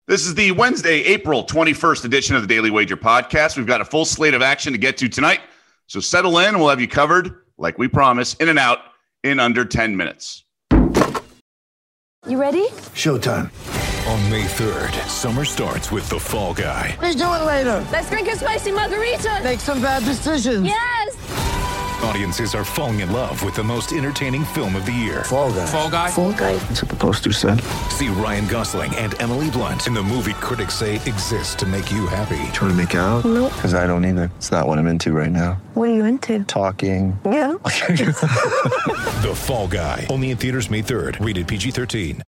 This is the Wednesday, April 21st edition of the Daily Wager podcast. We've got a full slate of action to get to tonight. So settle in and we'll have you covered, like we promised, in and out in under 10 minutes. You ready? Showtime. On May 3rd, summer starts with The Fall Guy. Let's do it later. Let's drink a spicy margarita. Make some bad decisions. Yes. Audiences are falling in love with the most entertaining film of the year. Fall Guy. Fall Guy? Fall guy. That's what the poster said. See Ryan Gosling and Emily Blunt in the movie critics say exists to make you happy. Trying to make it out? Nope. Because I don't either. It's not what I'm into right now. What are you into? Talking. Yeah. The Fall Guy. Only in theaters May 3rd. Rated PG-13.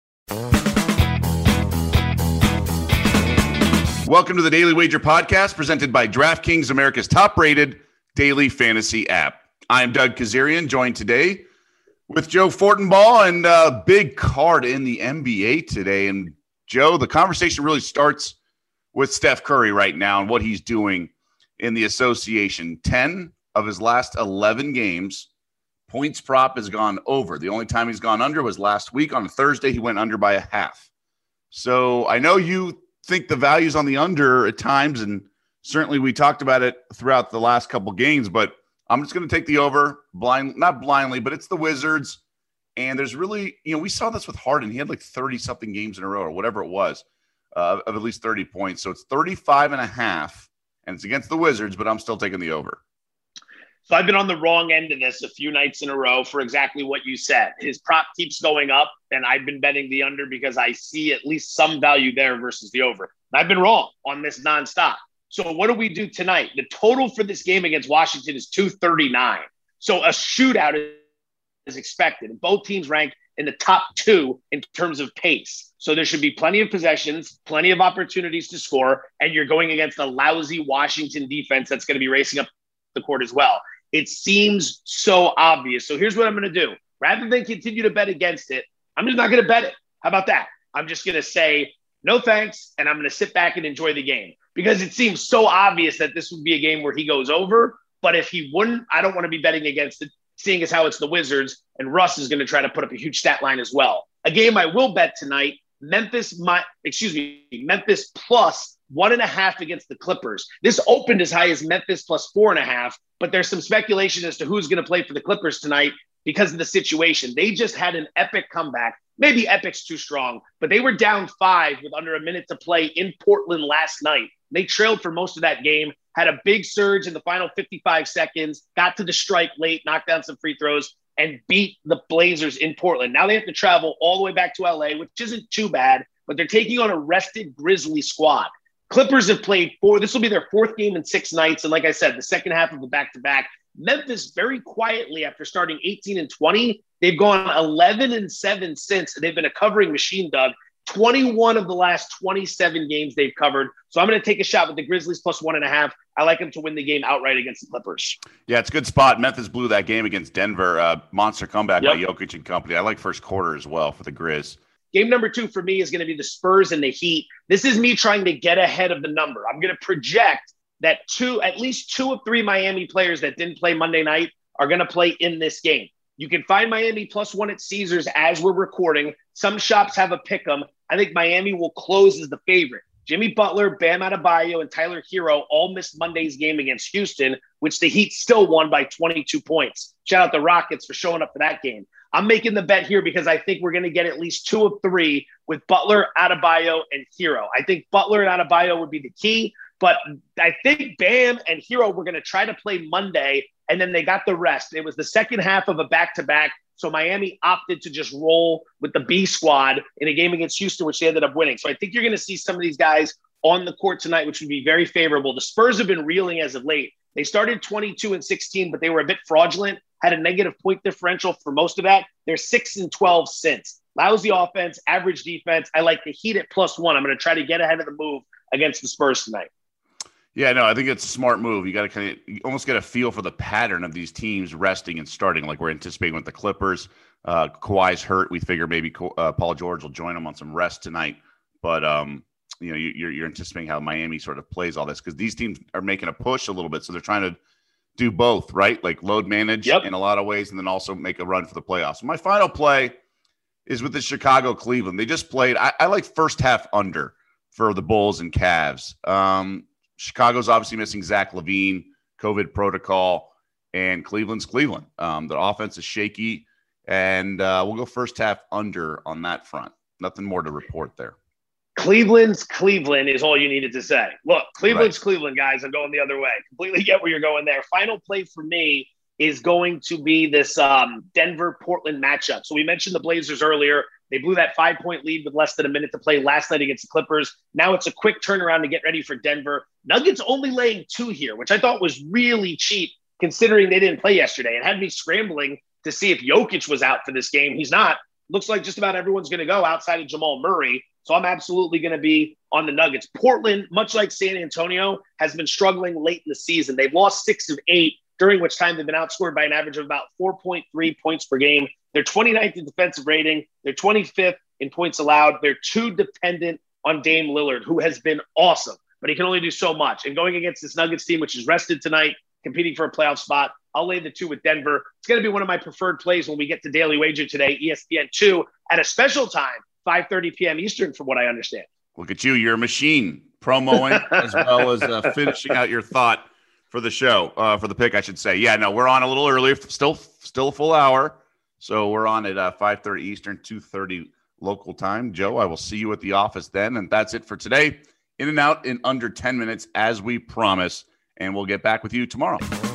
Welcome to the Daily Wager podcast presented by DraftKings, America's top-rated daily fantasy app. I'm Doug Kazarian, joined today with Joe Fortenbaugh, and a big card in the NBA today. And Joe, the conversation really starts with Steph Curry right now and what he's doing in the association. 10 of his last 11 games, points prop has gone over. The only time he's gone under was last week. On Thursday, he went under by a half. So I know you think the value's on the under at times, and certainly we talked about it throughout the last couple games, but I'm just going to take the over, not blindly, but it's the Wizards. And there's really, we saw this with Harden. He had like 30-something games in a row or whatever it was of at least 30 points. So it's 35.5, and it's against the Wizards, but I'm still taking the over. So I've been on the wrong end of this a few nights in a row for exactly what you said. His prop keeps going up, and I've been betting the under because I see at least some value there versus the over. And I've been wrong on this nonstop. So what do we do tonight? The total for this game against Washington is 239. So a shootout is expected. And both teams rank in the top 2 in terms of pace. So there should be plenty of possessions, plenty of opportunities to score, and you're going against a lousy Washington defense that's going to be racing up the court as well. It seems so obvious. So here's what I'm going to do. Rather than continue to bet against it, I'm just not going to bet it. How about that? I'm just going to say no thanks, and I'm going to sit back and enjoy the game. Because it seems so obvious that this would be a game where he goes over. But if he wouldn't, I don't want to be betting against it, seeing as how it's the Wizards, and Russ is going to try to put up a huge stat line as well. A game I will bet tonight, Memphis plus 1.5 against the Clippers. This opened as high as Memphis plus 4.5, but there's some speculation as to who's going to play for the Clippers tonight because of the situation. They just had an epic comeback. Maybe epic's too strong, but they were down 5 with under a minute to play in Portland last night. They trailed for most of that game, had a big surge in the final 55 seconds, got to the stripe late, knocked down some free throws, and beat the Blazers in Portland. Now they have to travel all the way back to LA, which isn't too bad, but they're taking on a rested Grizzly squad. Clippers have played 4. This will be their 4th game in 6 nights. And like I said, the second half of the back-to-back. Memphis very quietly, after starting 18-20, they've gone 11-7 since. They've been a covering machine, Doug. 21 of the last 27 games they've covered. So I'm going to take a shot with the Grizzlies plus 1.5. I like them to win the game outright against the Clippers. Yeah, it's a good spot. Memphis blew that game against Denver. Monster comeback by Jokic and company. I like first quarter as well for the Grizz. Game number 2 for me is going to be the Spurs and the Heat. This is me trying to get ahead of the number. I'm going to project that at least 2 of 3 Miami players that didn't play Monday night are going to play in this game. You can find Miami plus 1 at Caesars as we're recording. Some shops have a pick 'em. I think Miami will close as the favorite. Jimmy Butler, Bam Adebayo, and Tyler Hero all missed Monday's game against Houston, which the Heat still won by 22 points. Shout out the Rockets for showing up for that game. I'm making the bet here because I think we're going to get at least 2 of 3 with Butler, Adebayo, and Hero. I think Butler and Adebayo would be the key, but I think Bam and Hero were going to try to play Monday, and then they got the rest. It was the second half of a back-to-back, so Miami opted to just roll with the B squad in a game against Houston, which they ended up winning. So I think you're going to see some of these guys on the court tonight, which would be very favorable. The Spurs have been reeling as of late. They started 22-16, but they were a bit fraudulent, had a negative point differential for most of that. They're 6-12 since. Lousy offense, average defense. I like the Heat at plus 1. I'm going to try to get ahead of the move against the Spurs tonight. Yeah, no, I think it's a smart move. You got to you almost get a feel for the pattern of these teams resting and starting, like we're anticipating with the Clippers. Kawhi's hurt. We figure maybe Paul George will join him on some rest tonight. But you're anticipating how Miami sort of plays all this because these teams are making a push a little bit, so they're trying to do both, right? Like load manage in a lot of ways, and then also make a run for the playoffs. So my final play is with the Chicago Cleveland. They just played. I like first half under. for the Bulls and Cavs. Chicago's obviously missing Zach LaVine, COVID protocol, and Cleveland's Cleveland. The offense is shaky, and we'll go first half under on that front. Nothing more to report there. Cleveland's Cleveland is all you needed to say. Look, Cleveland's Cleveland, guys. I'm going the other way. Completely get where you're going there. Final play for me is going to be this Denver-Portland matchup. So we mentioned the Blazers earlier. They blew that 5-point lead with less than a minute to play last night against the Clippers. Now it's a quick turnaround to get ready for Denver. Nuggets only laying 2 here, which I thought was really cheap considering they didn't play yesterday. It had me scrambling to see if Jokic was out for this game. He's not. Looks like just about everyone's going to go outside of Jamal Murray. So I'm absolutely going to be on the Nuggets. Portland, much like San Antonio, has been struggling late in the season. They've lost 6 of 8, during which time they've been outscored by an average of about 4.3 points per game. They're 29th in defensive rating. They're 25th in points allowed. They're too dependent on Dame Lillard, who has been awesome, but he can only do so much. And going against this Nuggets team, which is rested tonight, competing for a playoff spot, I'll lay the 2 with Denver. It's going to be one of my preferred plays when we get to Daily Wager today, ESPN 2, at a special time, 5:30 p.m. Eastern, from what I understand. Look at you. You're a machine, promoing as well as finishing out your thought for the show, for the pick, I should say. Yeah, no, we're on a little earlier, still a full hour. So we're on at 5:30 Eastern, 2:30 local time. Joe, I will see you at the office then. And that's it for today. In and out in under 10 minutes, as we promise. And we'll get back with you tomorrow.